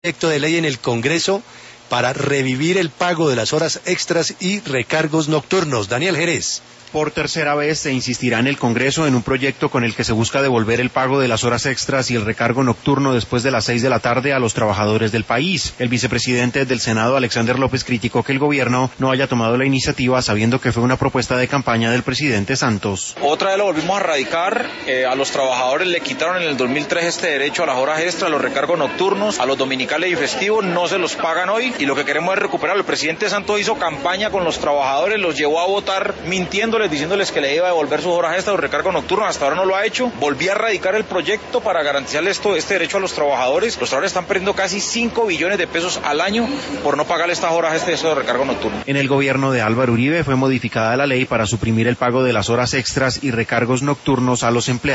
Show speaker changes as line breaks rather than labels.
proyecto de ley en el Congreso para revivir el pago de las horas extras y recargos nocturnos. Daniel Jerez.
Por tercera vez se insistirá en el Congreso en un proyecto con el que se busca devolver el pago de las horas extras y el recargo nocturno después de las 6 de la tarde a los trabajadores del país. El vicepresidente del Senado, Alexander López, criticó que el gobierno no haya tomado la iniciativa sabiendo que fue una propuesta de campaña del presidente Santos.
Otra vez lo volvimos a radicar, a los trabajadores le quitaron en el 2003 este derecho a las horas extras, a los recargos nocturnos, a los dominicales y festivos, no se los pagan hoy y lo que queremos es recuperarlo. El presidente Santos hizo campaña con los trabajadores, los llevó a votar mintiendo, diciéndoles que le iba a devolver sus horas extras o recargo nocturno, hasta ahora no lo ha hecho. Volví a radicar el proyecto para garantizarle este derecho a los trabajadores. Los trabajadores están perdiendo casi 5 billones de pesos al año por no pagarle estas horas extras de recargo nocturno.
En el gobierno de Álvaro Uribe fue modificada la ley para suprimir el pago de las horas extras y recargos nocturnos a los empleados.